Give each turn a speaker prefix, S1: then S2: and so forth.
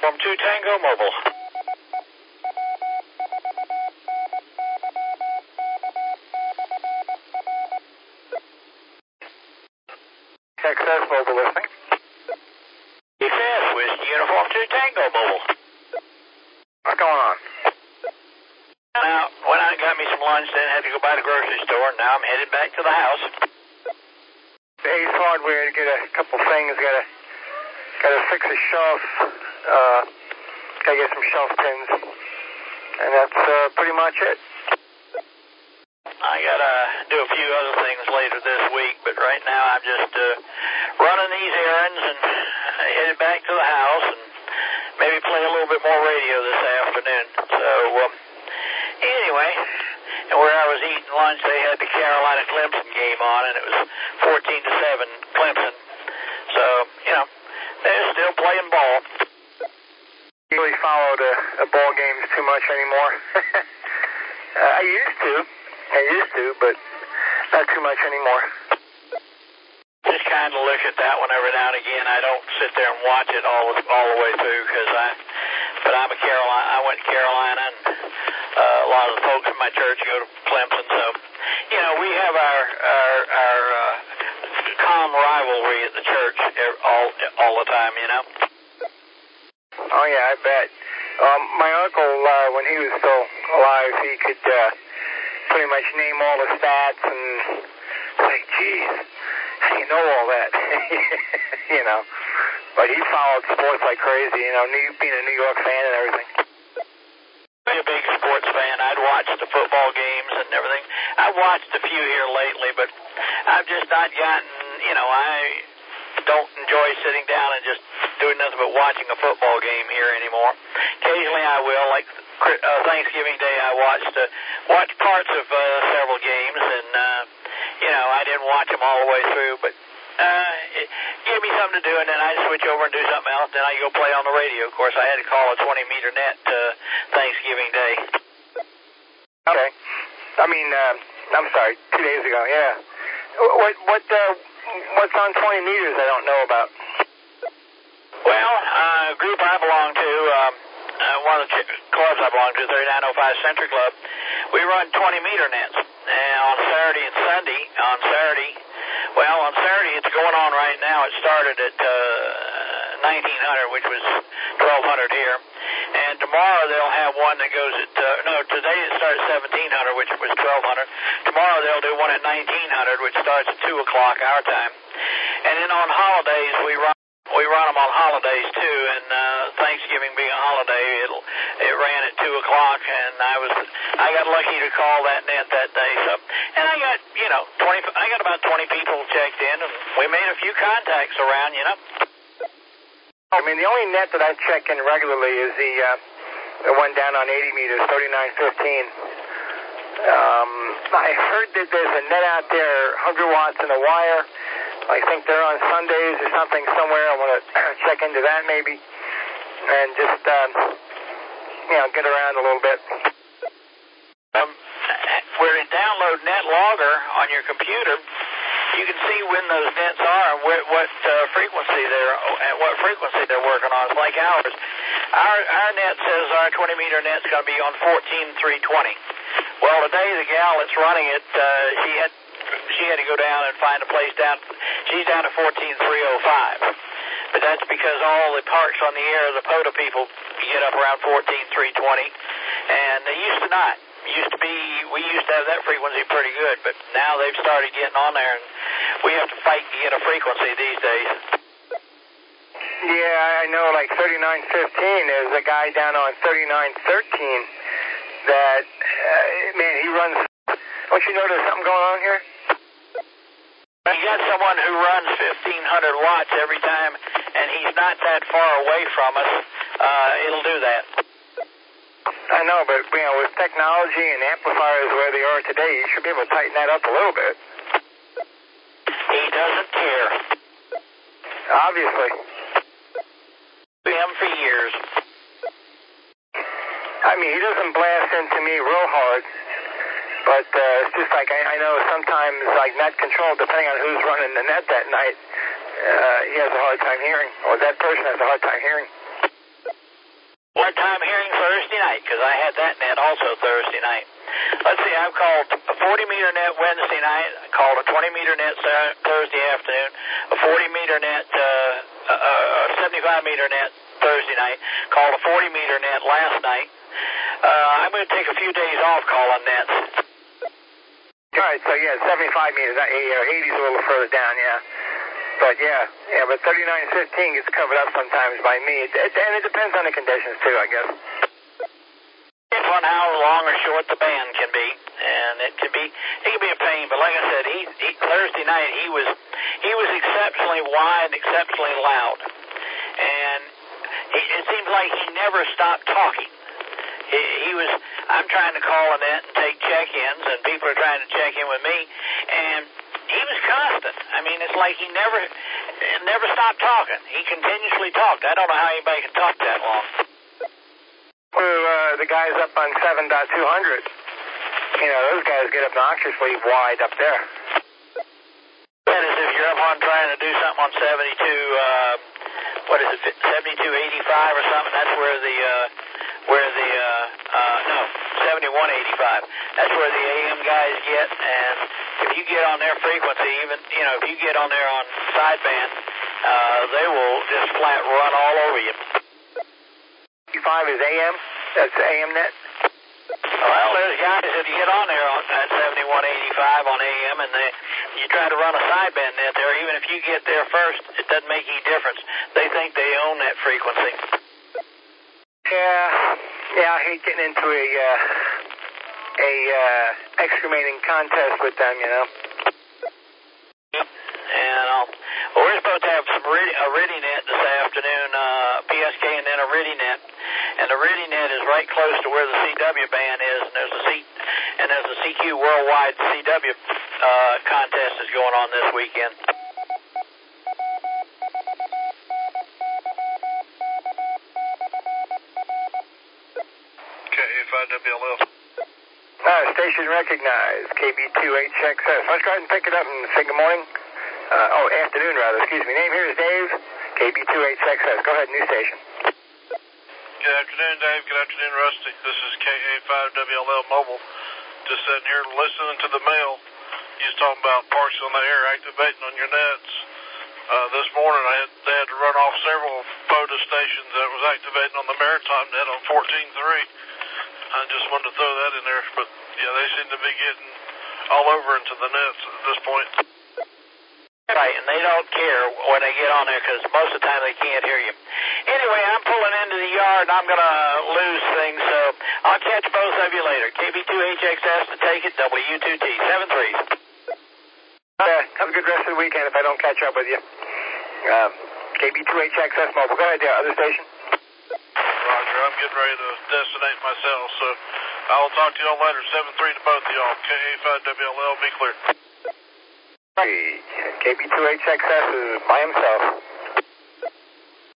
S1: Uniform 2 Tango Mobile.
S2: XS Mobile listening.
S1: XS with Uniform 2 Tango Mobile.
S2: What's going on?
S1: Now, went out and got me some lunch, then had to go by the grocery store, and now I'm headed back to the house.
S2: The Ace Hardware to get a couple things. Gotta fix a shelf. Gotta get some shelf pins, and that's pretty much it.
S1: I gotta do a few other things later this week, but right now I'm just running these errands and headed back to the house and maybe play a little bit more radio this afternoon. So anyway, and where I was eating lunch, they had the Carolina Clemson game on, and it was 14-7 Clemson. So they're still playing ball.
S2: I don't really follow the ball games too much anymore. I used to, but not too much anymore.
S1: Just kind of look at that one every now and again. I don't sit there and watch it all the way through but I'm a Carolina. I went to Carolina, and a lot of the folks in my church go to Clemson. So, we have our calm rivalry at the church all the time.
S2: Oh yeah, I bet. My uncle, when he was still alive, he could pretty much name all the stats and say, geez, how do you know all that? But he followed sports like crazy, being a New York fan and everything.
S1: I'm a big sports fan. I'd watch the football games and everything. I've watched a few here lately, but I've just not gotten, I don't enjoy sitting down and just doing nothing but watching a football game here anymore. Occasionally I will, like Thanksgiving Day I watched parts of several games, and I didn't watch them all the way through, but it gave me something to do, and then I switch over and do something else, then I go play on the radio. Of course, I had to call a 20-meter net Thanksgiving Day.
S2: Okay. I'm sorry, 2 days ago, yeah. What's on 20 meters I don't know about?
S1: Well, a group I belong to, one of the clubs I belong to, 3905 Century Club, we run 20-meter nets. And on Saturday and Sunday, on Saturday it's going on right now. It started at 1900, which was 1200 here. And tomorrow they'll have one that goes at, today it starts at 1700, which was 1200. Tomorrow they'll do one at 1900, which starts at 2 o'clock our time. And then on holidays, we run them on holidays too, and Thanksgiving being a holiday, it ran at 2 o'clock, and I got lucky to call that net that day. So, and I got about 20 people checked in, and we made a few contacts around,
S2: The only net that I check in regularly is the one down on 80 meters, 3915. I heard that there's a net out there, 100 watts in a wire. I think they're on Sundays or something somewhere. I want to check into that maybe, and just get around a little bit.
S1: Where you download NetLogger on your computer, you can see when those nets are and what frequency they're working on. It's like ours. Our net says our 20-meter net's going to be on 14320. Well, today the gal that's running it, she had to go down and find a place down. She's down to 14305. But that's because all the parks on the air, the POTA people, get up around 14320, and they used to not. We used to have that frequency pretty good, but now they've started getting on there, and we have to fight to get a frequency these days.
S2: Yeah, I know, like 3915, there's a guy down on 3913 that, he runs. Don't you know there's something going on here?
S1: You got someone who runs 1,500 watts every time, and he's not that far away from us. It'll do that.
S2: I know, but with technology and amplifiers where they are today, you should be able to tighten that up a little bit.
S1: He doesn't care.
S2: Obviously.
S1: Him for years.
S2: He doesn't blast into me real hard. But it's just like I know sometimes, like net control, depending on who's running the net that night, he has a hard time hearing, or that person has a hard time hearing.
S1: hard time hearing Thursday night because I had that net also Thursday night. Let's see, I've called a 40-meter net Wednesday night. I called a 20-meter net Thursday afternoon, a 40-meter net, a 75-meter net Thursday night, called a 40-meter net last night. I'm going to take a few days off calling nets.
S2: All right, so yeah, 75 meters, 80's a little further down, yeah. But but 39.15 gets covered up sometimes by me. And it depends on the conditions too, I guess.
S1: Depends on how long or short the band can be, and it can be a pain. But like I said, Thursday night he was exceptionally wide, exceptionally loud, and it seems like he never stopped talking. I'm trying to call a net and take check-ins, and people are trying to check in with me, and he was constant. I mean, it's like he never stopped talking. He continuously talked. I don't know how anybody can talk that long.
S2: Well, the guys up on 7.200, those guys get obnoxiously wide up there.
S1: That is, if you're up on trying to do something on 72, 7285 or something, that's where the 7185. That's where the AM guys get, and if you get on their frequency, even, if you get on there on sideband, they will just flat run all over you.
S2: 5 is AM? That's AM net?
S1: Well, there's guys that you get on there at 7185 on AM, and you try to run a sideband net there. Even if you get there first, it doesn't make any difference. They think they own that frequency.
S2: Yeah, I hate getting into a excrumating contest with them,
S1: And we're supposed to have a RIDI net this afternoon, PSK and then a RIDI net. And the RIDI net is right close to where the CW band is, and there's a CQ Worldwide CW contest is going on this weekend.
S2: KA5WLL. Station recognized, KB2HXS. Let's go ahead and pick it up and say good morning. Afternoon rather, excuse me. Name here is Dave, KB2HXS. Go ahead, new station.
S3: Good afternoon, Dave. Good afternoon, Rusty. This is KA5WLL Mobile. Just sitting here listening to the mail. You was talking about parks on the air activating on your nets. This morning they had to run off several POTA stations that was activating on the Maritime net on 14.3. I just wanted to throw that in there, but yeah, they seem to be getting all over into the nets at this point.
S1: Right, and they don't care when they get on there because most of the time they can't hear you. Anyway, I'm pulling into the yard and I'm going to lose things, so I'll catch both of you later. KB2HXS to take it, W2T, 7-3.
S2: Have a good rest of the weekend if I don't catch up with you. KB2HXS Mobile. Go ahead, other station.
S3: Roger, I'm getting ready to destinate myself, so I'll talk to y'all later. 7-3 to both of y'all. KA5WLL, be clear.
S2: KB2HXS is by himself.